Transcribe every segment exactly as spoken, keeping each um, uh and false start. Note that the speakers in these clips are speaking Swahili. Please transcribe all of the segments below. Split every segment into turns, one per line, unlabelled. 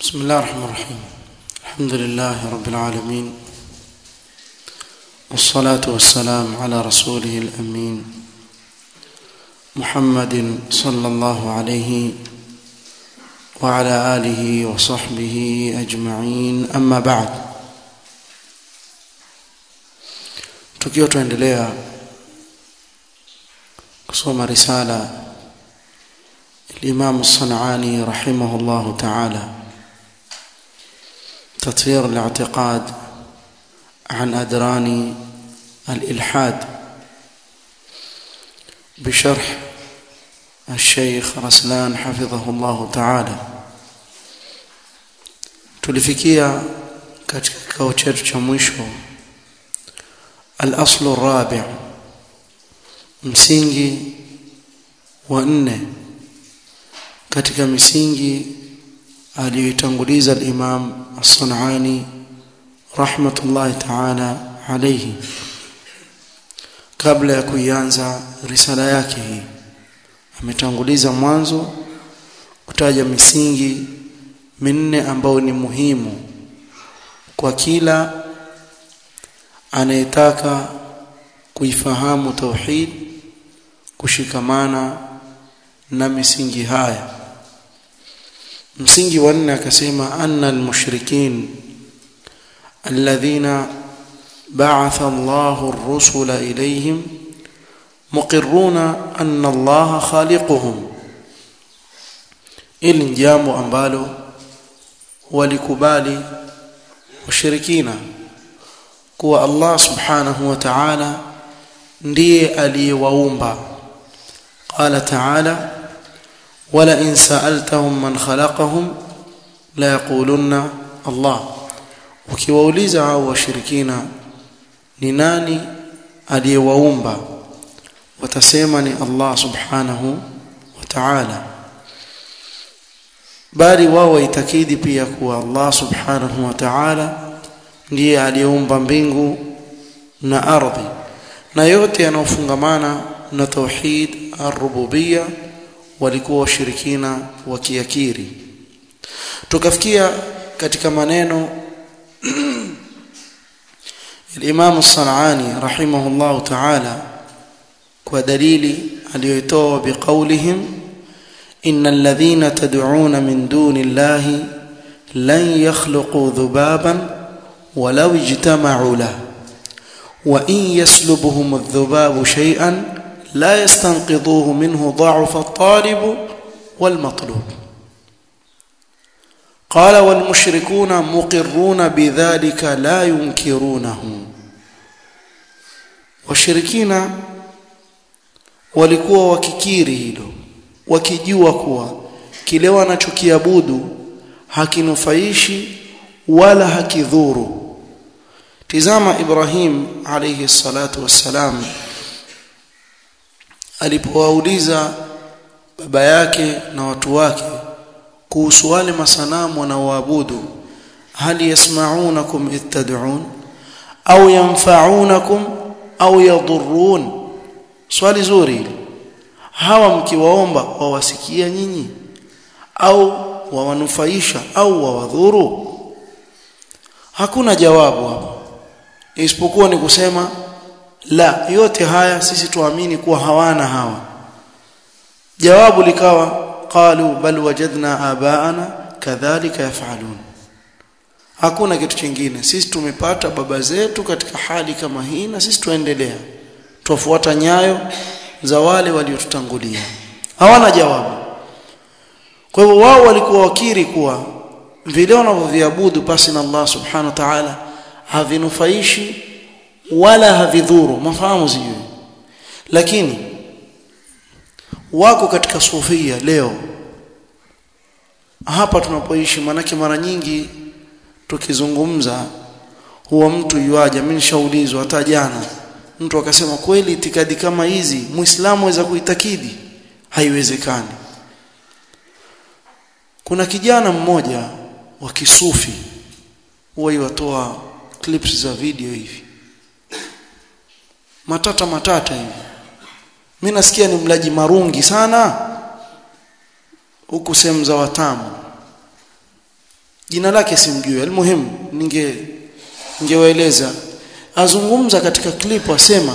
بسم الله الرحمن الرحيم. الحمد لله رب العالمين، والصلاة والسلام على رسوله الأمين محمد صلى الله عليه وعلى آله وصحبه أجمعين. أما بعد، tukiwa tuendelea kusoma risala الإمام الصنعاني رحمه الله تعالى تطهير الاعتقاد عن أدران الإلحاد بشرح الشيخ رسلان حفظه الله تعالى. tulifikia katika kikao chetu cha mwisho al-aslu ar-rabi', msingi wa nne katika misingi aliyotanguliza al-Imam As-San'ani rahmatullahi ta'ala alayhi kabla ya kuanza risala yake hii. Ametanguliza mwanzo kutaja misingi minne ambayo ni muhimu kwa kila anayetaka kuifahamu tauhid, kushikamana na misingi haya. msingi wa nne akasema anna al-mushrikin alladhina ba'atha Allahu ar-rusula ilayhim muqirruna anna Allaha khaliquhum. Ili jambo ambalo walikubali washirikina kuwa Allah subhanahu wa ta'ala ndiye aliyewaumba. Qala ta'ala wala in sa'altahum man khalaqahum la yaqulunna Allah. Ukiwauliza hao washirikina ni nani aliyewaumba, watasema ni Allah subhanahu wa ta'ala. Bali wao waitakidi pia kuwa Allah subhanahu wa ta'ala ndiye aliyeumba mbingu na ardhi na yote yanayofungamana na tauhid ar-rububiyyah. Walikuwa washirikina wakiakiri. Tukafikia katika maneno al-Imam As-San'ani rahimahullah ta'ala kwa dalili aliyoitoa biqaulihim innal ladhina tad'una min duni Allahi lan yakhluqu dhubaban walau ijtama'u lahu wa in yaslubuhum adh-dhubabu shay'an لا يستنقذوه منه ضعف الطالب والمطلوب. قال والمشركون مقرون بذلك لا ينكرونه. washirikina walikuwa wakikiri hilo, wakijua kuwa kile wanachokiabudu hakinufaishi wala hakidhuru. Tizama Ibrahim alayhi salatu wassalam alipowauliza baba yake na watu wake kuhusu wale masanamu wanaoabudu, hali yasma'unakum ittad'un au yanfa'unakum au yadhurrun. Swali zuri hili. Hawa mkiwaomba wawasikia nyinyi au wawanufaisha au wawadhuru? Hakuna jawabu hapo isipokuwa ni kusema la, yote haya sisi tuamini kuwa hawana hawa. Jawabu likawa qalu bal wajadna abaana kadhalika yaf'alun. Hakuna kitu kingine, sisi tumepata baba zetu katika hali kama hii na sisi tuendelea tufuata nyayo za wale waliotutangulia. Hawana jawabu. Kwa hivyo wao walikuwa wakiri kuwa vile wanavyoviabudu pasi na Allah subhanahu wa ta'ala havinufaishi wala havidhuru. Mafahamu sijui. Lakini wako katika sufia leo hapa tunapoishi, manake mara nyingi tukizungumza huwa mtu yuaja. Mimi nishaulizwa hata jana, mtu akasema kweli itikadi kama hizi muislamu aweza kuitakidi? Haiwezekani. Kuna kijana mmoja wa kisufi huwa yatoa clips za video hivi matata matata hivi. Mimi nasikia ni mlaji marungi sana huku sehemu za Watamu. jina lake simjui, almuhimu ninge ningewaeleza. Azungumza katika clip asema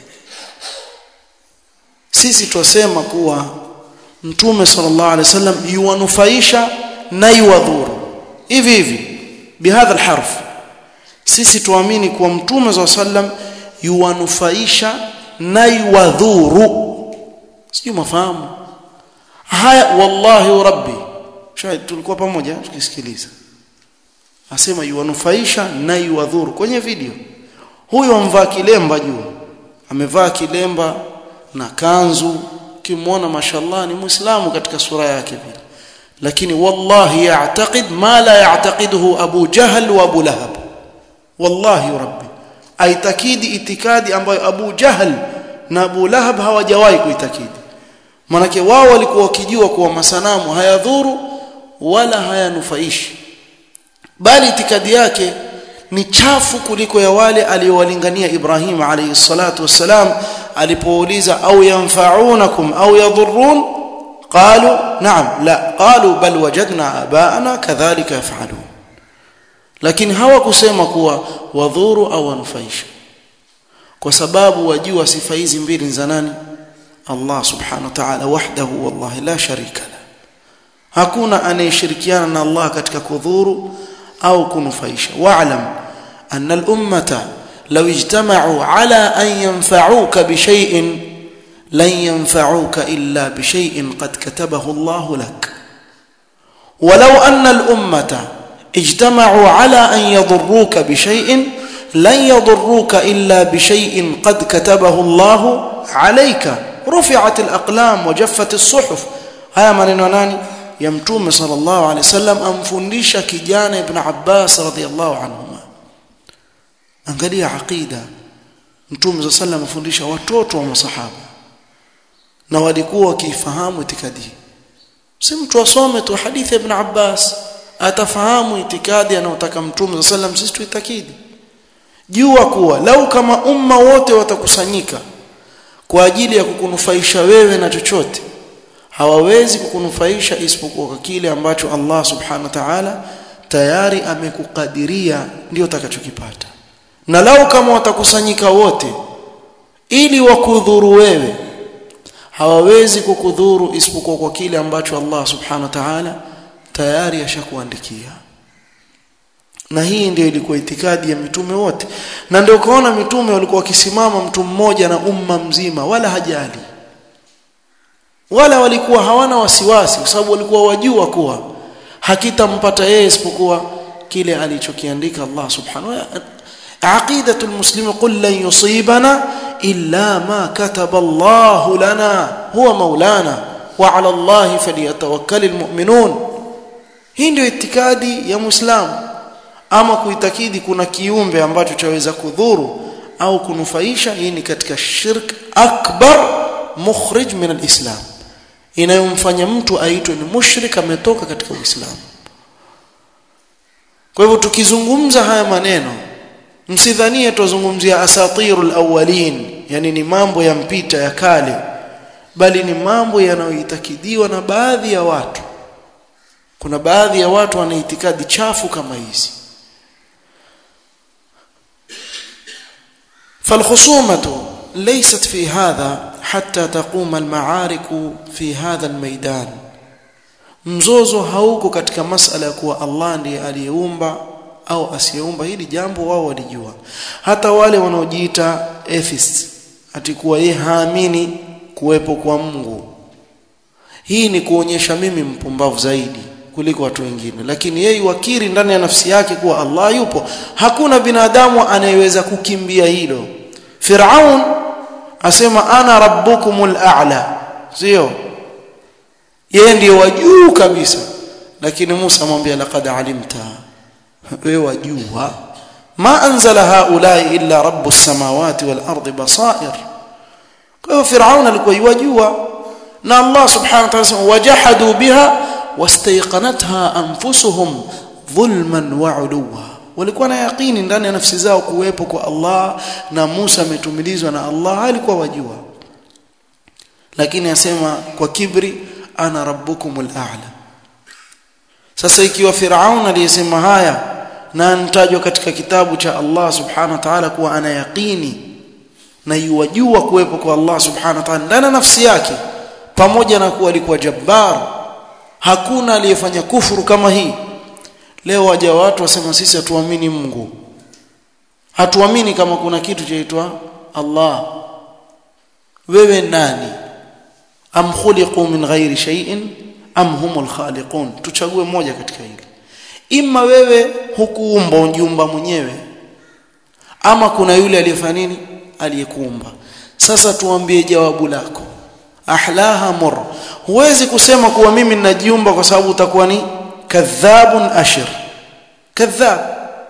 sisi twasema kuwa Mtume sallallahu alaihi wasallam yuwanufaisha na yuwadhuru hivi hivi bihadha alharf. Sisi tuamini kuwa Mtume sallallahu alaihi wasallam yuwanufaisha na yuwadhuru. Sio mafahamu haya? Wallahi rabbi, shahidi tulikuwa pamoja tukisikiliza, asema yuwanufaisha na yuwadhuru kwenye video. Huyo amvaa kilemba juu, amevaa kilemba na kanzu, kimwona mashallah ni muislamu katika sura yake vile, lakini wallahi ya'taqid ma la ya'taqiduhu Abu Jahl wa Abu Lahab. Wallahi rabbi, aitakidi itikadi ambayo Abu Jahl na Abu Lahab hawajawahi kuitakidi. Manake wao walikuwa wakijua kuwa masanamu hayadhuru wala hayanufaishi, bali itikadi yake ni chafu kuliko ya wale aliowalingania Ibrahim alayhi salatu wassalam alipouliza au yanfa'unakum au yadhurrun, qalu na'am la, qalu bal wajadna abaana kadhalika yaf'alun. Lakini hawakusema kuwa wadhuru au wanufaisha, kwa sababu wajua sifa hizi mbili za nani? Allah subhanahu wa ta'ala wahdahu, wallahi la sharika la. Hakuna anayeshirikiana na Allah katika kudhuru au kunufaisha. Wa'lam anna al-ummata law ijtama'u ala an yanfa'uka bi shay'in lan yanfa'uka illa bi shay'in qad katabahu Allah lak. Walau anna al-ummata ijtama'u ala an yadurruka bi shay'in lan yadurruka illa bi shay'in qad katabahu Allah alayka. رفعت الأقلام وجفت الصحف. haya maneno nani? Ya Mtume sallallahu alaihi wasallam amfundisha kijana Ibn Abbas radhiyallahu anhuma. Angalia aqida, Mtume sallallahu alaihi wasallam amfundisha watoto wa masahaba na walikuwa wakifahamu itikadi. Si mtu asome tu hadithi ya Ibn Abbas atafahamu itikadi anayotaka Mtume sallallahu alaihi wasallam sisi tuitakidi. Jua kuwa lau kama umma wote watakusanyika kwa ajili ya kukunufaisha wewe na chochote, hawawezi kukunufaisha isipokuwa kwa kile ambacho Allah subhanahu wa ta'ala tayari amekukadiria ndio utakachokipata. Na lau kama watakusanyika wote ili wakudhuru wewe, hawawezi kukudhuru isipokuwa kwa kile ambacho Allah subhanahu wa ta'ala tayari ashakuandikia. Na hii ndio ilikuwa itikadi ya mitume wote, na ndio ukaona mitume walikuwa wakisimama mtu mmoja na umma mzima wala hajali, wala walikuwa hawana wasiwasi, kwa sababu walikuwa wajua kuwa hakitampata yeye isipokuwa kile alichokiandika Allah subhanahu wa ta'ala. Aqidatul muslim, qul lan yusibana illa ma kataba Allah lana huwa maulana wa ala Allah falyatawakkalul mu'minun. Hii ndio itikadi ya Muislamu. Ama kuitakidi kuna kiumbe ambacho chaweza kudhuru au kunufaisha, hii ni katika shirk akbar mukhrij min alislam, inayomfanya mtu aitwe ni mushrik, ametoka katika Uislamu. Kwa hivyo tukizungumza haya maneno, msidhanie tuzungumzia asatirul awwalin, yani ni mambo ya mpita ya kale, bali ni mambo yanayoitakidiwa na baadhi ya watu. Kuna baadhi ya watu wana itikadi chafu kama hizi. فالخصومة ليست في هذا حتى تقوم المعارك في هذا الميدان. mzozo hauko katika masala ya kuwa Allah ndiye aliyeumba au asiyeumba. Hili jambo wao walijua. Hata wale wanaojiita atheists atikuwa yeye haamini kuwepo kwa Mungu, hii ni kuonyesha mimi mpumbavu zaidi kuliko watu wengine, lakini yeye wakiri ndani ya nafsi yake kuwa Allah yupo. Hakuna binadamu anayeweza kukimbia hilo. Firaun asema ana rabbukumul a'la, sio yeye ndiye wajuu kabisa, lakini Musa amwambia laqad alimta, wewe wajua, ma anzala haula illa rabbus samawati wal ardi basair. Kwa hiyo Firaun alikuwa yajua, na Allah subhanahu wa ta'ala wajahadu biha wastayqanatha anfusuhum dhulman wa 'uluwa. Walikuwa na yaqini ndani ya nafsi zao kuwepo kwa Allah, na Musa ametumilizwa na Allah, alikuwa wajua. Lakini asema kwa kibri ana rabbukumul a'la. Sasa ikiwa Firaun aliyesema haya na anatajwa katika kitabu cha Allah subhanahu wa ta'ala kuwa ana yaqini na yuwajua kuwepo kwa Allah subhanahu wa ta'ala ndani nafsi yake, pamoja na kuwa alikuwa jabbar, hakuna aliyefanya kufuru kama hii. Leo waja watu wasema sisi hatuamini Mungu, hatuamini kama kuna kitu chaitwa Allah. Wewe nani? Am khuliqu min ghairi shay'in am humul khaliqun? Tuchague moja katika hili. Ima wewe hukuumba ujiumba mwenyewe, ama kuna yule aliyefanya nini, aliyekuumba. Sasa tuambie jawabu lako. Ahlaha mur. Huwezi kusema kuwa mimi ninajiumba kwa sababu utakuwa ni kadhabun ashir, kadhab.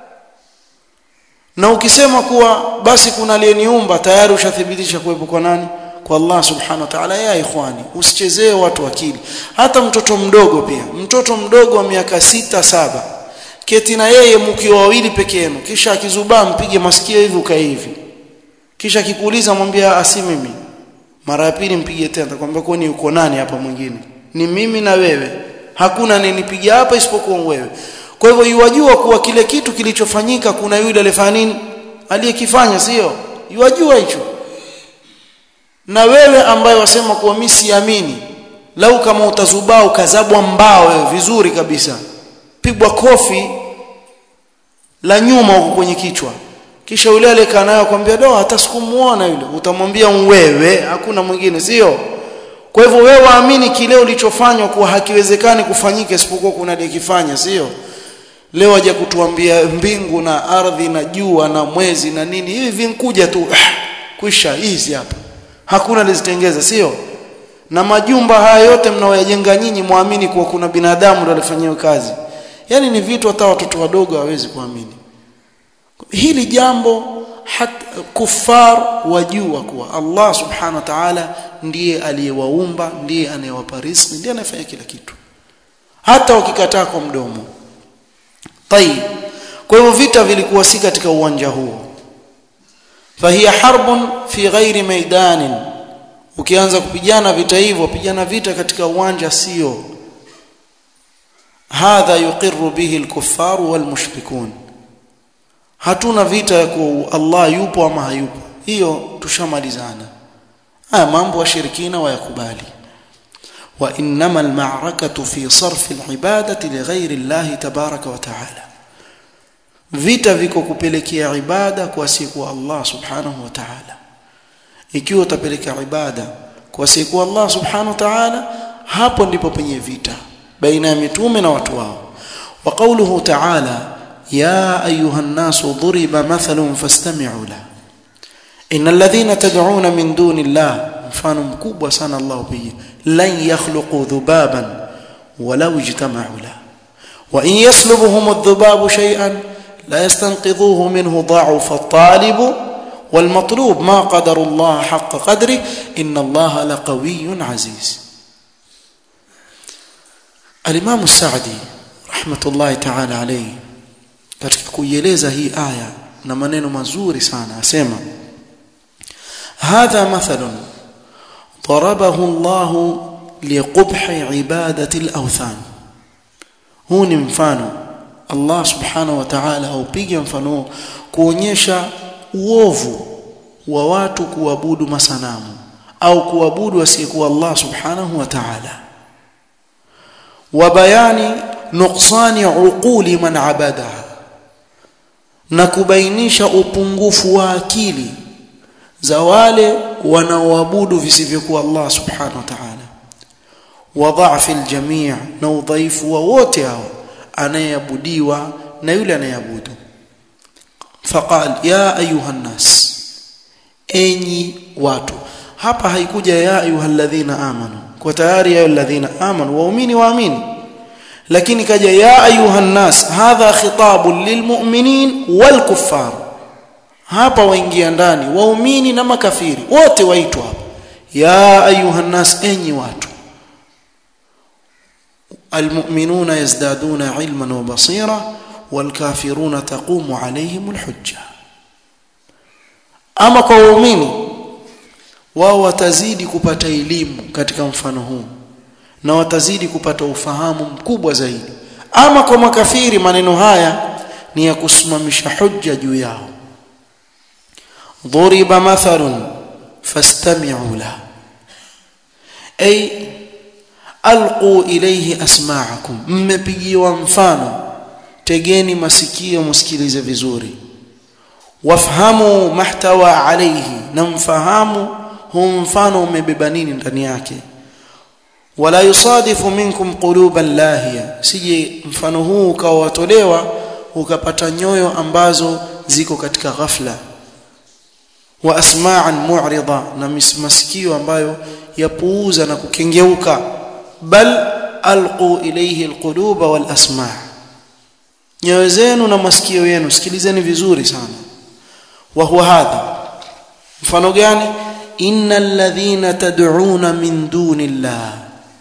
Na ukisema kuwa basi kuna aliyeniumba, tayari ushathibitisha kuwepo kwa nani? Kwa Allah subhanahu wa ta'ala. Ya ikhwani, usichezee watu akili. Hata mtoto mdogo pia, mtoto mdogo wa miaka sita saba, keti na yeye mkiwa wawili peke yenu, kisha akizubaa mpige masikio hivi ukae hivi, kisha akikuuliza mwambie asi mimi, mara ya pili mpige tena, atakwambia kwa nini uko nani hapa mwingine? Ni mimi na wewe, hakuna ninipiga hapa isipokuwa wewe. Kwa hivyo yuwajua kuwa kile kitu kilichofanyika kuna yule alifanya nini, aliyekifanya, sio? Yuwajua hicho. Na wewe ambaye wasema kuwa mimi siamini, lau kama utazubaa ukazabwa mbao wewe vizuri kabisa, pigwa kofi la nyuma huko kwenye kichwa, kisha yule aliyekaa naye akwambia do hata sikumuona yule, utamwambia wewe, hakuna mwingine, sio? Kwa hivyo wewe waamini kile ulichofanywa kuwa hakiwezekani kufanyika isipokuwa kuna aliyekifanya, sio? Leo aje kutuambia mbingu na ardhi na jua na mwezi na nini, hivi vinkuja tu kwisha hizi hapa, hakuna alizitengeza, sio? Na majumba haya yote mnaoyajenga nyinyi muamini kuwa kuna binadamu ndio alifanyia kazi. Yani ni vitu hata watoto wadogo hawezi kuamini. Hili jambo hata kufar wajua kuwa Allah subhanahu wa ta'ala ndiye aliyewaumba, ndiye anayewapa riziki, ndiye anayefanya kila kitu, hata ukikataa kwa mdomo. Tayeb, kwa hivyo vita vilikuwa si katika uwanja huo. Fahiya harbun fi ghairi maidanin. Ukianza kupigana vita hivyo, pigana vita katika uwanja sio. Hadha yuqirru bihi al-kuffar wal-mushrikun. Hatuna vita ya kwa Allah yupo ama hayupo, hiyo tushamalizana. Haya mambo washirikina wayakubali. Wa innama al-ma'rakatu fi sarf al-ibadati li ghayri Allah tabaraka wa ta'ala. Vita viko kupelekea ibada kwa siku Allah subhanahu wa ta'ala. Ikiwa utapeleka ibada kwa siku Allah subhanahu wa ta'ala, hapo ndipo penye vita baina ya mitume na watu wao. Wa qawluhu ta'ala ya ayuha an-nasu duriba mathalun fastami'u la innal ladhina tad'una min duni Allah, mfano mkubwa sana Allah pia, lan yakhluqu dhubaban walau ijtama'u la wa in yaslubuhum adh-dhubabu shay'an لا يستنقذوه منه ضعف الطالب والمطلوب ما قدر الله حق قدره إن الله لقوي عزيز. الإمام السعدي رحمة الله تعالى عليه katika kuieleza hii aya na maneno mazuri sana asema hadha mathalun darabahu Allah liqubhi ibadati al-awthan. Huu ni mfano Allah subhanahu wa ta'ala aupiga mfano kuonyesha uovu wa watu kuabudu masanamu au kuabudu asiyekuwa Allah subhanahu wa ta'ala, wa bayani nuqsani uquli man abadaha, na kubainisha upungufu wa akili za wale wanaoabudu visivyokuwa Allah subhanahu wa ta'ala, wa dha'fi al-jami' na udhaifu wa wote hao, anayeabudiwa na yule anayeabudu. Faqal ya ayuha nas, enyi watu. Hapa haikuja ya ayyuhalladhina amanu, kwa tayari ya ayyuhalladhina amanu waumini waamini, lakini kaja ya ayuha nas, hadha khitabun lilmu'minin walkuffar. Hapa waingia ndani waumini na makafiri wote waitwa hapa ya ayuha nas, enyi watu. المؤمنون يزدادون علما وبصيرا والكافرون تقوم عليهم الحجة. ama kwa waumini wao watazidi kupata elimu katika mfano huu na watazidi kupata ufahamu mkubwa zaidi. ama kwa makafiri maneno haya ni ya kusimamisha hujja juu yao. Dhuriba mathalun fastami'u la ay alqu ilayhi asma'akum, mmepigiwa mfano, tegeni masikio msikilize vizuri. Wafhamu mahtawa alayhi, na mfahamu huu mfano umebeba nini ndani yake. Wala yusadifu minkum quluban lahiya, sije mfano huu ukawatolewa ukapata nyoyo ambazo ziko katika ghafla. Wa asma'an mu'rida, na masikio ambayo yapuuza na kukengeuka. Bal alqu ilayhi alquluba wal asma', nyoyo zenu na masikio yenu sikilizeni vizuri sana. Wa huwa hadha, mfano gani? Innal ladhina tad'una min dunillah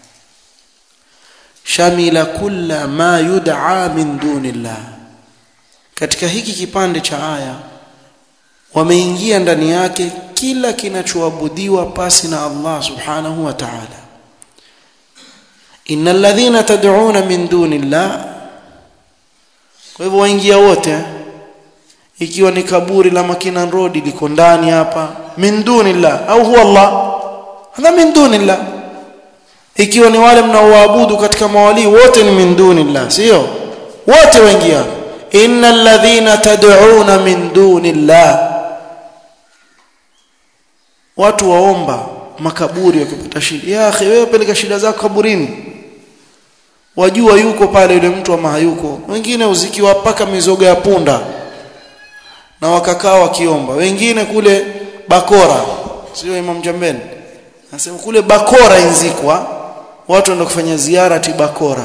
shamila kulla ma yud'a min dunillah. Katika hiki kipande cha aya wameingia ndani yake kila kinachoabudiwa pasi na Allah subhanahu wa ta'ala. Innal ladhina tad'una min dunillah, kwa hivyo waingia wote. Ikiwa ni kaburi la Makinan Road liko ndani hapa, min dunillah, au huwa Allah, hadha min dunillah. Ikiwa ni wale mnaoabudu katika mawali, wote ni min dunillah, sio? Wote waingia. Innal ladhina tad'una min dunillah, watu waomba makaburi wakipata shida. Ya akhi, wewe peleka shida zako kaburini, wajua yuko pale yule mtu ama hayuko. Wengine uzikiwa paka mizoga ya punda na wakakaa wakiomba. Wengine kule Bakora, sio Imam Jambeni, anasema kule Bakora inzikwa, watu wanaenda kufanya ziara ti Bakora.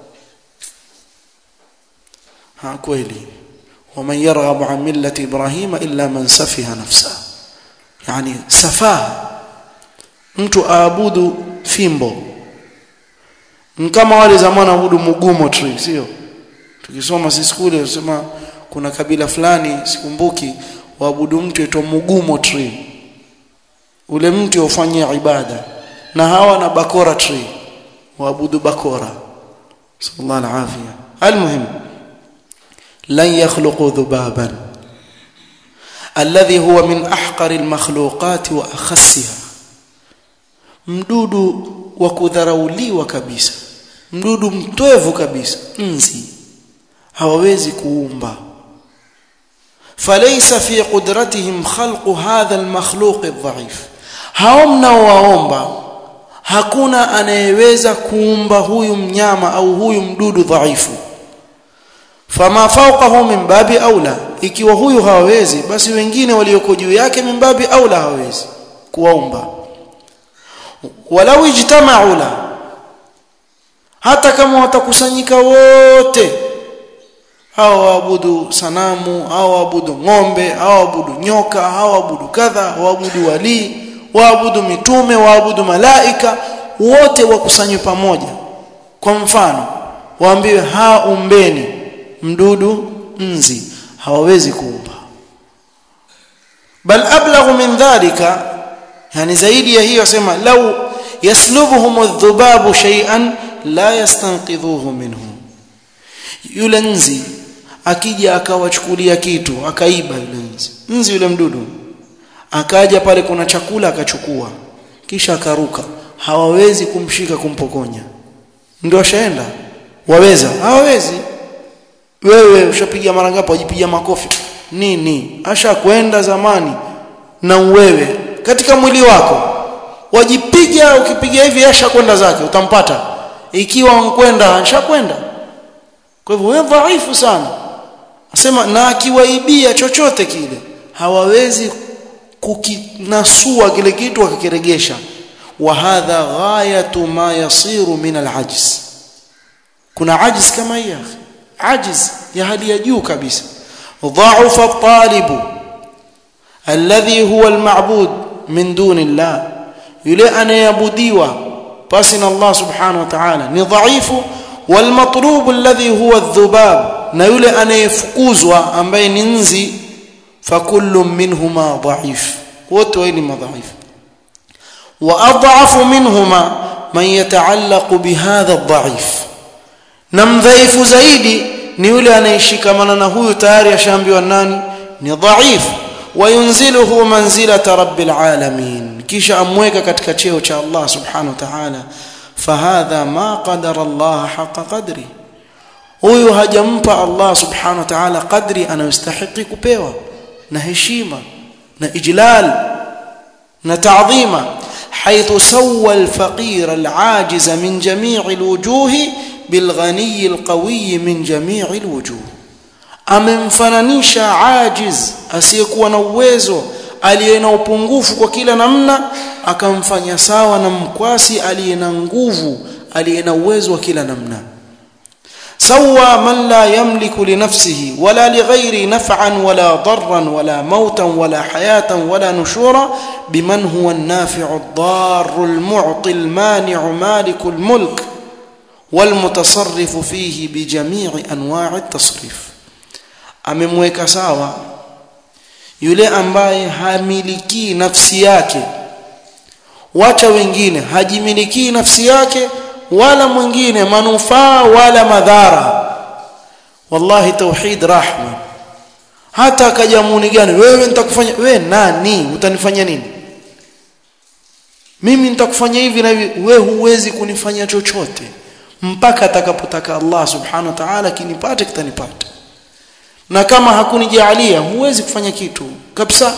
Ha, kweli. Waman yarghabu an millati Ibrahima illa man safiha nafsa, yani safaha, mtu aabudu fimbo. Kama wale zamani waabudu mugumo tree, sio? Tukisoma sisi kule tunasema kuna kabila fulani sikumbuki waabudu mtu aitwa mugumo tree, ule mtu ufanyia ibada. Na hawa na Bakora tree waabudu Bakora. Sallallahu alaihi wasallam. Almuhim, lan yakhluqu dhubaban alladhi huwa min ahqari almakhluqat wa akhassiha, mdudu wa kudharauliwa kabisa, mdudu mtoevu kabisa, nzi, hawawezi kuumba. Falaysa fi qudratihim khalqu hadha almakhluq adh-dha'if, hao mnaowaomba hakuna anayeweza kuumba huyu mnyama au huyu mdudu dhaifu. Fama fawqahu min babi aula, ikiwa huyu hawezi, basi wengine walioko juu yake min babi aula hawezi kuwaumba. Walau ijtama'u la, hata kama watakusanyika wote, hao waabudu sanamu, hao waabudu ng'ombe, hao waabudu nyoka, hao waabudu kadha, waabudu wali, waabudu mitume, waabudu malaika, wote wakusanywe pamoja. Kwa mfano, waambiwe ha umbeni mdudu nzi, hawawezi kuumba. Bal ablaghu min dhalika, yani zaidi ya hiyo, sema law yaslubuhum adh-dhubabu shay'an la yastanqidhuhu minhu. Yule nzi akija akawachukulia kitu, akaiba yule nzi, nzi yule mdudu, akaja pale kuna chakula akachukua, kisha akaruka, hawawezi kumshika kumpokonya. Ndio ashaenda, waweza? Hawawezi. Wewe ushapiga mara ngapi wajipiga makofi nini? Ashakwenda zamani. Na wewe katika mwili wako wajipiga, ukipiga hivi ashakwenda zake, utampata. Ikiwa unkwenda ashakwenda. Kwa hivyo wewe dhaifu sana. Asema na akiwaibia chochote kile, hawawezi kukinasua kile kitu akakiregesha. Wa hadha ghayatu ma yasiru min al-ajz. Kuna ajiz kama hii, ajiz ya hali ya juu kabisa. Dha'afa at-talibu alladhi huwa al-ma'bud min dunillah, yule anayeabudiwa pasi na Allah subhanahu wa ta'ala ni dhaifu. Wal matlub alladhi huwa adh-dhubab, na yule anayefukuzwa ambaye ni nzi, fa kullu minhuma dhaif, wote wao ni madhaifu. Wa adhafu minhuma man yata'allaqu bihadha adh-dhaif, na mdhaifu zaidi ni yule anayeshikamana na huyu tayari ashaambiwa nani ni dhaifu, wayunziluhu manzilata rabbil alamin, kisha amweka katika cheo cha Allah subhanahu wa ta'ala. Fahadha ma qadara Allah haqa qadri, huyu hajampa Allah subhanahu wa ta'ala qadri anayostahili kupewa na heshima na ijlal na ta'dhima. Haythu sawwa al-faqir al-ajiz min jami' al-wujuh bil-ghani al-qawi min jami' al-wujuh, amemfananisha ajiz asiyekuwa na uwezo aliye na upungufu kwa kila namna, akamfanya sawa na mkwasi aliye na nguvu aliye na uwezo wa kila namna. سوى من لا يملك لنفسه ولا لغيره نفعا ولا ضرا ولا موتا ولا حياة ولا نشورا بمن هو النافع الضار المعطي المانع مالك الملك والمتصرف فيه بجميع أنواع التصريف. amemweka sawa yule ambaye hamiliki nafsi yake, wacha wengine, hajimiliki nafsi yake wala mwingine manufaa wala madhara. Wallahi tauhid rahma. Hata akajamuni gani, wewe nitakufanya, wewe nani, utanifanya nini mimi, nitakufanya hivi na hivi, wewe huwezi kunifanya chochote mpaka atakapotaka Allah subhanahu wa ta'ala kinipate kitanipata, na kama hakunijalia huwezi kufanya kitu kabisa.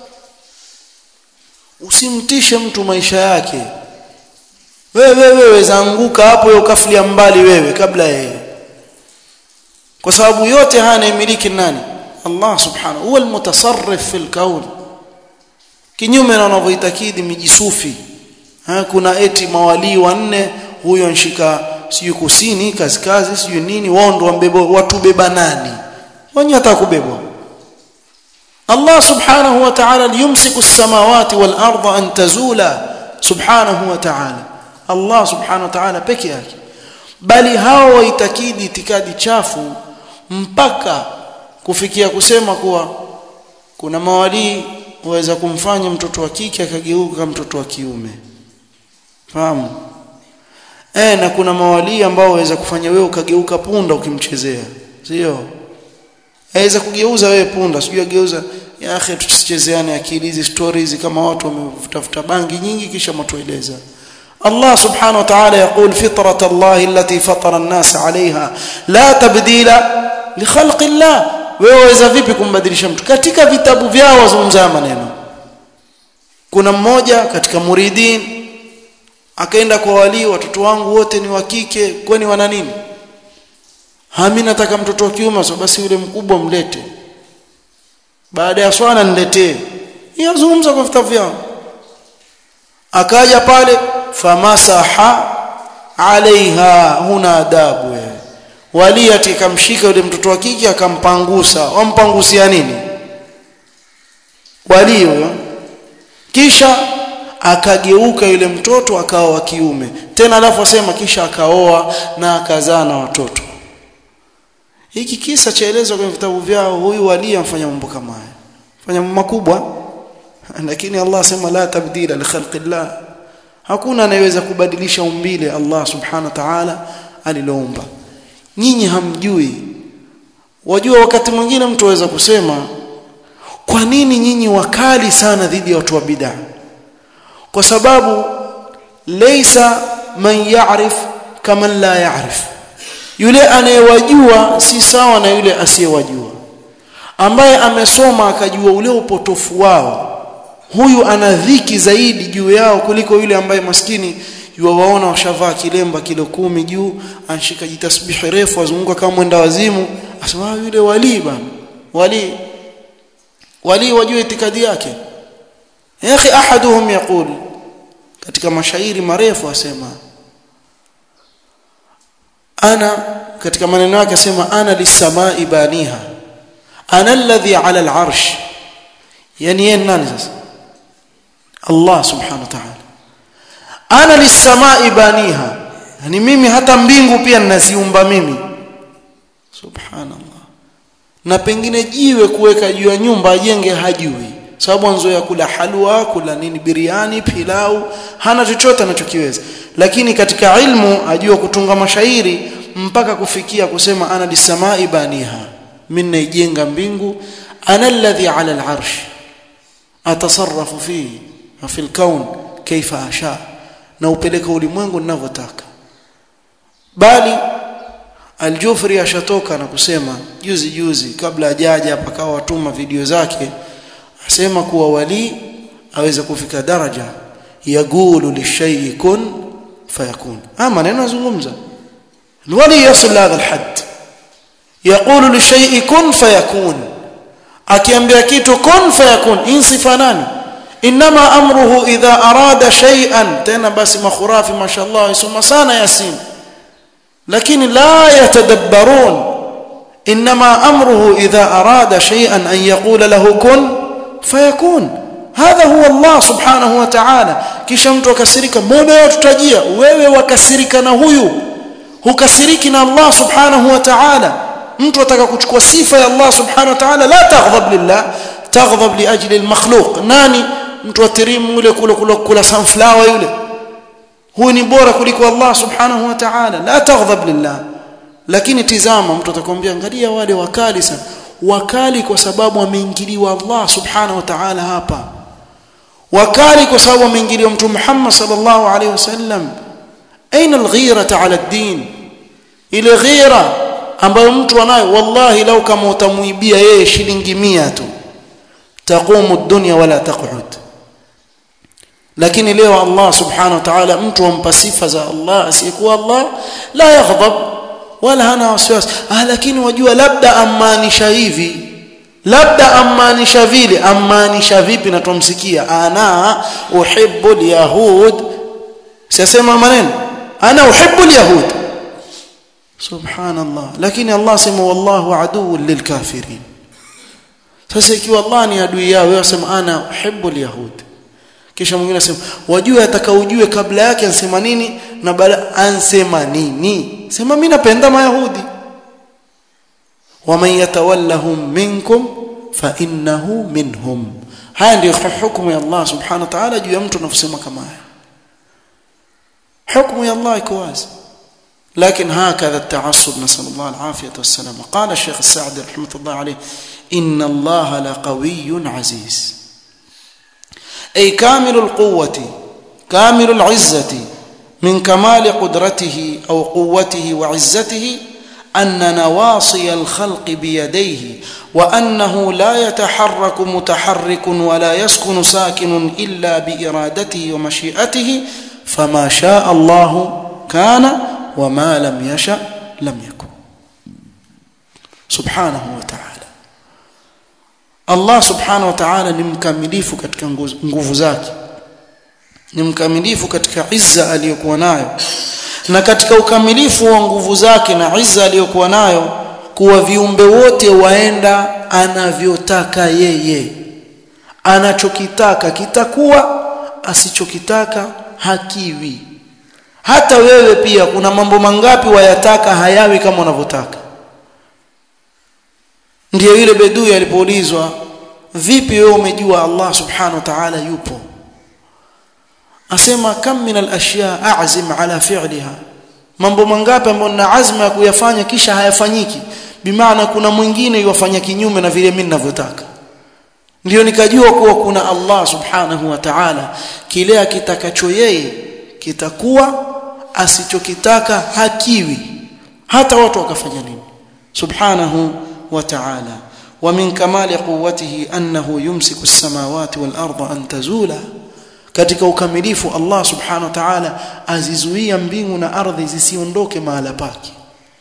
Usimtishe mtu maisha yake, wewe wewe zaanguka hapo wewe ukafilia mbali wewe kabla yeye, kwa sababu yote hana imiliki nani? Allah subhanahu huwa almutasarrif fil kaun. Kinyume na wanavyoitakidi mijisufi, ha, kuna eti mawali wanne, huyo anshika siyo kusini kaskazi siyo nini, wao ndio wambeba watu beba nani, wani atakubebwa. Allah subhanahu wa ta'ala yumsiku as-samawati wal arda an tazula subhanahu wa ta'ala. Allah subhanahu wa ta'ala peke yake, bali hao waitakidi itikadi chafu mpaka kufikia kusema kuwa kuna mawali waweza kumfanya mtoto wa kike akageuka mtoto wa kiume. Fahamu? Eh, na kuna mawali ambao waweza kufanya wewe ukageuka punda ukimchezea. Sio? Aweza kugeuza wewe punda, sijui ageuza. Ya akhi, tusichezeane akili hizi stories kama watu wametafuta bangi nyingi kisha mtueleza. الله سبحانه وتعالى يقول فطرة الله التي فطر الناس عليها لا تبديل لخلق الله. waweza vipi kumbadilisha mtu? Katika vitabu vyao wazungumza maneno. Kuna mmoja katika muridin akaenda kwa wali, watoto wangu wote ni wa kike, kwani wana nini? Mimi nataka mtoto wa kiume, so basi yule mkubwa mlete, baada ya swala niletee. Yazungumza kwa vitabu vyao. Akaja pale famasaha alaiha, huna adabu wewe. Wali atikamshika yule mtoto wa kike akampangusa. Wampangusia nini wali huyo? Kisha akageuka yule mtoto akawa wa kiume tena, alafu asema kisha akaoa na akazaa na watoto. Hiki kisa chaelezwa kwenye vitabu vyao. Huyu wali amfanya mambo kama haya, fanya mambo makubwa, lakini Allah sema la tabdila li khalqillah. Hakuna anayeweza kubadilisha umbile Allah subhanahu wa ta'ala aliloumba. Nyinyi hamjui. Wajua wakati mwingine mtu aweza kusema, kwa nini nyinyi wakali sana dhidi ya watu wa bid'ah? Kwa sababu laysa man ya'rif kama la ya'rif. Yule anayewajua si sawa na yule asiyewajua. Ambaye amesoma akajua ule upotofu wao, huyu ana dhiki zaidi juu yao kuliko yule ambaye maskini yuwaona washavaa kilemba kilo kumi juu, anshika jitasbihi refu azunguka kama mwenda wazimu, asema yule wali bana. Wali wali wajua itikadi yake. Ya akhi, ahaduhum yaqul, katika mashairi marefu asema, ana, katika maneno yake asema, ana lis-samai baniha ana alladhi ala al-arsh. Yani yeye nani sasa? Allah subhanahu wa ta'ala. Ana lis-samai baniha, yani mimi hata mbingu pia ninaziumba mimi. Subhanallah. Na pengine jiwe kuweka juu ya nyumba ajenge hajui, sababu anzoea kula halwa, kula nini, biriani, pilau, hana chochote anachokiweza. Lakini katika ilmu ajua kutunga mashairi mpaka kufikia kusema ana lisamai baniha, mimi naijenga mbingu, ana alladhi ala al-arsh atasarrafu fihi wa fil kawn kaifa asha, na upeleka ulimwengu ninavyotaka. Bali Al-Jufri ashatoka na kusema juzi juzi kabla hajaja pakawa watuma video zake, asema kuwa wali aweza kufika daraja yaqulu lishay'in kun fayakun. Ah, maneno yazungumza wali yasil hadha al-hadd, yaqulu lishay'in kun fayakun, akiambia kitu kun fayakun. Insifa nani? inma amruhu idha arada shay'an. Tena basi makhurafi mashallah yasoma sana Yasin, lakini la yatadabbarun. inma amruhu idha arada shay'an an yaqula lahu kun fayakun. hadha huwa Allah subhanahu wa ta'ala. Kisha mtu akasirika, mbona yatutajia wewe wakasirika na huyu, hukasiriki na Allah subhanahu wa ta'ala? Mtu ataka kuchukua sifa ya Allah subhanahu wa ta'ala, la taghdab lillah, taghdab li ajli al-makhluq. Nani mtu atirimu yule kula kula kula sunflower yule, huyu ni bora kuliko Allah subhanahu wa ta'ala, la taghdab lillah. Lakini tizama, mtu atakwambia angalia wale wakali sana, wakali kwa sababu wameingiliwa Allah subhanahu wa ta'ala hapa, wakali kwa sababu wameingiliwa Mtume Muhammad sallallahu alaihi wasallam. aina al-ghira ala ad-din? ile ghira ambayo mtu anayo, wallahi lau kama utamuibia yeye shilingi mia tu taqumu ad-dunya wala taq'ud. Lakini leo Allah subhanahu wa ta'ala mtu ampa sifa za Allah asiyekuwa Allah, la yaghdab wala hana wasiwasi. Ah, lakini wajua labda amaanisha hivi, labda amaanisha vile. Amaanisha vipi? Na tumsikia ana uhibbu al-yahud, sasema maneno ana uhibbu al-yahud, subhanallah. Lakini Allah sema wallahu aduwwun lilkafirin. Sasa ikiwa Allah ni adui yao, wewe sema ana uhibbu al-yahud, kisha mwingine anasema wajua atakaujue kabla yake ansema nini na baada ansema nini. Sema mimi napenda mayahudi. waman yatawallahum minkum fa innahu minhum. haya ndio hukumu ya Allah subhanahu wa ta'ala juu ya mtu anasema kama haya. hukumu ya Allah iko wazi. لكن هكذا التعصب، نسأل الله العافية والسلامة. قال الشيخ السعدي رحمة الله عليه إن الله لقوي عزيز، أي كامل القوة كامل العزة. من كمال قدرته أو قوته وعزته أن نواصي الخلق بيديه، وأنه لا يتحرك متحرك ولا يسكن ساكن إلا بإرادته ومشيئته، فما شاء الله كان وما لم يشأ لم يكن سبحانه وتعالى. Allah subhanahu wa ta'ala ni mkamilifu katika nguvu zake, ni mkamilifu katika izza aliyokuwa nayo, na katika ukamilifu wa nguvu zake na izza aliyokuwa nayo kuwa viumbe wote waenda anavyotaka yeye. Anachokitaka kitakuwa, asichokitaka hakiwi. Hata wewe pia kuna mambo mangapi wayataka hayawi kama unavyotaka. Ndiyo yule bedui alipoulizwa vipi wewe umejua Allah subhanahu wa ta'ala yupo, asema kam min al-ashya a'zim ala fi'liha, mambo mangapi ambayo na azma ya kuyafanya kisha hayafanyiki, bimaana kuna mwingine yufanya kinyume na vile mimi ninavyotaka. Ndio nikajua kuwa kuna Allah subhanahu wa ta'ala, kile akitakacho yeye kitakuwa, asichokitaka hakiwi, hata watu wakafanya nini. subhanahu wa ta'ala. wa min kamali quwwatihi annahu yumsiku as-samawati wal arda an tazula, katika ukamilifu Allah subhanahu wa ta'ala azizuia mbingu na ardhi zisiondoke mahala pake,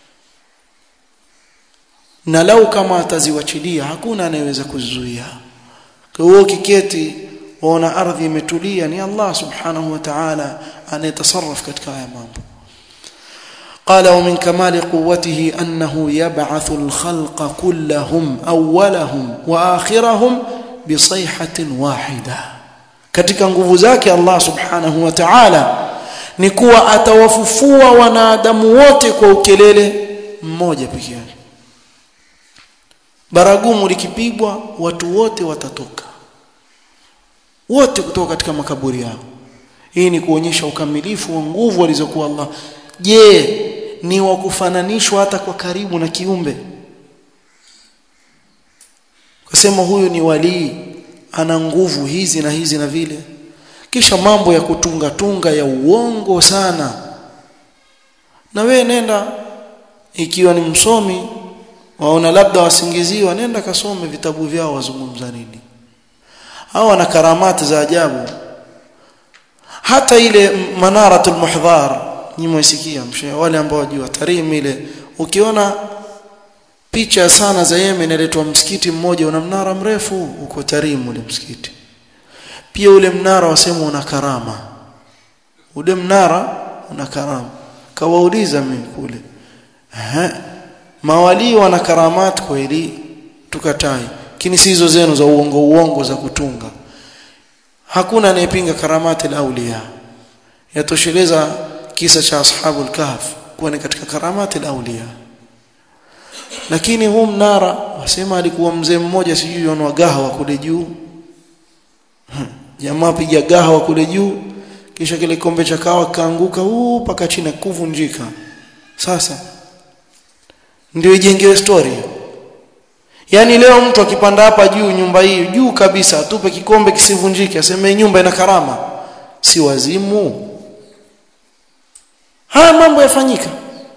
na lau kama ataziwachilia hakuna anayeweza kuzuia. Kwa hiyo kiketi waona ardhi imetulia, ni Allah subhanahu wa ta'ala anayetasarraf katika haya mambo. قال ومن كمال قوته أنه يبعث الخلق كلهم أولهم وآخرهم بصيحة واحدة. katika nguvu zake Allah subhanahu wa ta'ala ni kuwa atawafufua wanadamu wote kwa ukelele mmoja pekee yake. Baragumu likipigwa watu wote watatoka, wote kutoka katika makaburi yao. Hii ni kuonyesha ukamilifu wa nguvu alizokuwa Allah. Je, ni wa kufananishwa hata kwa karibu na kiumbe. Kusema huyu ni wali, ana nguvu hizi na hizi na vile, kisha mambo ya kutunga tunga ya uongo sana. Na wewe nenda, ikiwa ni msomi waona labda wasingiziwa, nenda kasome vitabu vyao wazungumza nini. Hawa na karamati za ajabu. Hata ile Manaratul Muhdhar, nimesikia mshe wale ambao wajua Tarim ile, ukiona picha sana za Yemen inaletwa msikiti mmoja una mnara mrefu uko Tarim ule msikiti. Pia ule mnara wasema una karama. Ule mnara una karama. Kawauliza mimi kule. Eh, mawali wana karamat kweli? Tukatai. Kini si hizo zenu za uongo uongo za kutunga. Hakuna anayepinga karamati al-awliya. Yatosheleza kisa cha ashabul kahf kuwa ni katika karamati al-awliya. Lakini huu mnara wasema alikuwa mzee mmoja sijui yonwa gahawa kule juu. Jamaa piga gahawa kule juu, kisha kile kombe cha kawa kaanguka huu paka chini kuvunjika. Sasa ndio ijengewe story. Yaani leo mtu akipanda hapa juu nyumba hii juu kabisa atupe kikombe kisivunjike aseme nyumba ina karama, si wazimu? Haya mambo yafanyika.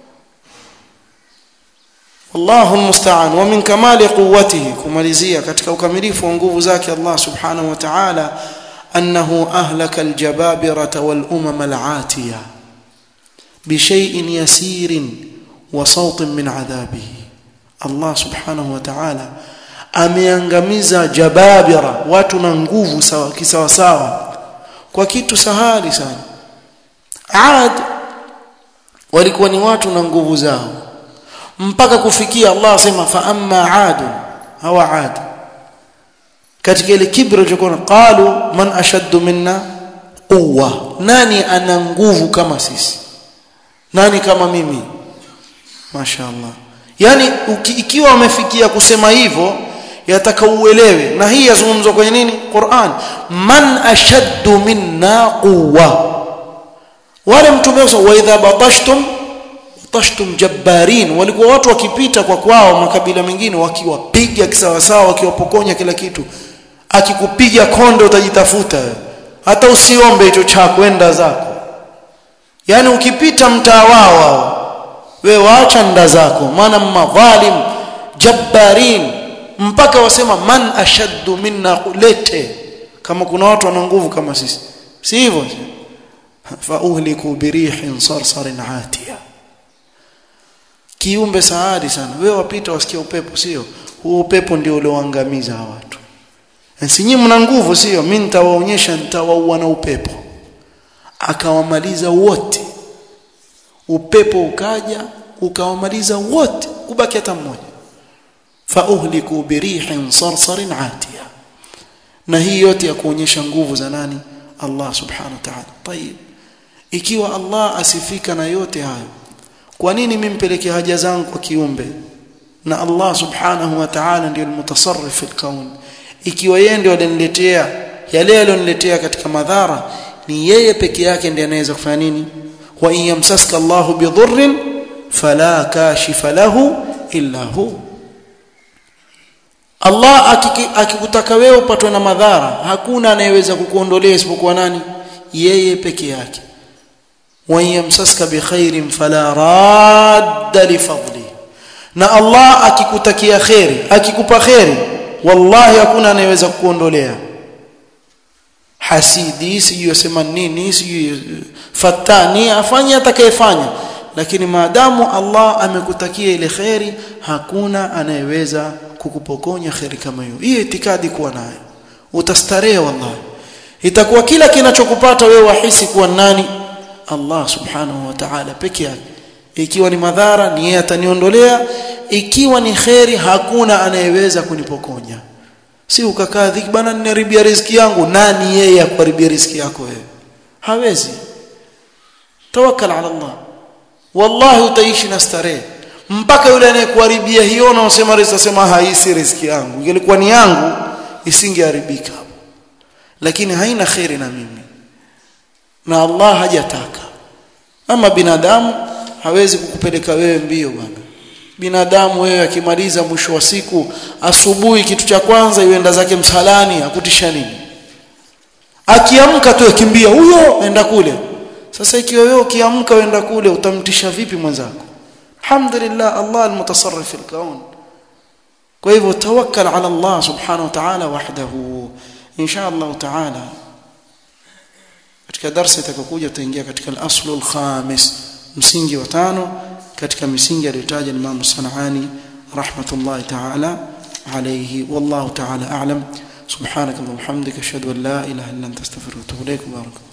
Allahu almusta'an. Wa min kamali quwwatihi, kumalizia katika ukamilifu wa nguvu zake Allah subhanahu wa ta'ala, annahu ahlaka aljababirata wal umam al'atiya bi shay'in yasirin wa sawtin min adhabihi. Allah subhanahu wa ta'ala ameangamiza jababira, watu na nguvu sawa kisawa sawa, kwa kitu sahali sana. Ad walikuwa ni watu na nguvu zao mpaka kufikia Allah sema fa amma adu, hawa ad katika ile kibri chokona qalu man ashaddu minna quwwa, nani ana nguvu kama sisi, nani kama mimi? Mashaallah. Yani ikiwa wamefikia kusema hivyo yataka uelewe, na hii yazungumzwa kwenye nini? Qur'an. Man ashaddu minna quwwa. Wale mtume wa idha batashtum batashtum jabbarin, walikuwa watu wakipita kwa kwao makabila mengine wakiwapiga kisawa sawa, wakiwapokonya kila kitu. Akikupiga konde utajitafuta, hata usiombe hicho cha kwenda zako. Yani ukipita mtaa wao wewe waacha nda zako, maana madhalim jabbarin, mpaka wasema man ashaddu minna qulete, kama kuna watu wana nguvu kama sisi. Si hivyo? Fa uhliku birihin sarsarin atiya, kiumbe saadi sana. Wewe wapita wasikia upepo, sio? Huo upepo ndio ulioangamiza watu. Si nyinyi mna nguvu, sio? Mimi nitawaonyesha, nitawaua na upepo. Akawamaliza wote. Upepo ukaja ukawamaliza wote, kubaki hata mmoja. Fa uhliku birihin sarsarin atiya. Na hii yote ya kuonyesha nguvu za nani? Allah subhanahu wa ta'ala. Tayeb, ikiwa Allah asifika na yote hayo, kwa nini mimi mpeleke haja zangu kwa kiumbe na Allah subhanahu wa ta'ala ndiye almutasarrif fil kaun? Ikiwa yeye ndiye aliniletea yale aliyoniletea katika madhara, ni yeye peke yake ndiye anaweza kufanya nini? Wa in yamsaska Allahu bidhurrin fala kashifa lahu illa hu. Allah akikutaka wewe upatwe na madhara, hakuna anayeweza kukuondolea isipokuwa nani? Yeye peke yake. Wa yamsaska bi khairin fala radda li fadli. Na Allah akikutakia khairi, akikupa khairi, wallahi hakuna anayeweza kukuondolea. Hasidi sijui yasema nini, sijui fatani, afanye atakayefanya, lakini maadamu Allah amekutakia ile khairi, hakuna anayeweza kukupokonya khairi kama hiyo. Hii itikadi kuwa nayo, utastarehe wallahi. Itakuwa kila kinachokupata wewe wahisi kuwa nani? Allah subhanahu wa ta'ala peke yake. Ikiwa ni madhara ni yeye ataniondolea, ikiwa ni khairi hakuna anayeweza kunipokonya. Si ukakaa dhiki bana ninaribia riziki yangu, nani yeye akuharibia riziki yako wewe? Hawezi. Tawakkal ala Allah. Wallahi utaishi na starehe. Mpaka yule anayekuharibia hiyo na usema riziki asema haisi riziki yangu, ilikuwa ni yangu isingeharibika. Lakini haina khairi na mimi. Na Allah hajataka. Ama binadamu hawezi kukupeleka wewe mbio bwana. Binadamu wewe akimaliza mwisho wa siku asubuhi kitu cha kwanza yuenda zake msalani, akutisha nini? Akiamka tu akimbia huyo enda kule. Sasa ikiwa wewe ukiamka uenda kule utamtisha vipi mwenzako? Alhamdulillah, Allah al-mutasarrif fil kaun. Kwa hivyo tawakkal ala Allah subhanahu wa ta'ala wahdahu. Insha Allah ta'ala katika darasa itakayokuja tutaingia katika al-aslu al-khamis, msingi wa tano katika misingi aliyotaja Imam Sanani rahmatullahi ta'ala alayhi. Wallahu ta'ala a'lam. Subhanakallahumma wa bihamdika ashhadu an la ilaha illa anta astaghfiruka wa atubu ilaik.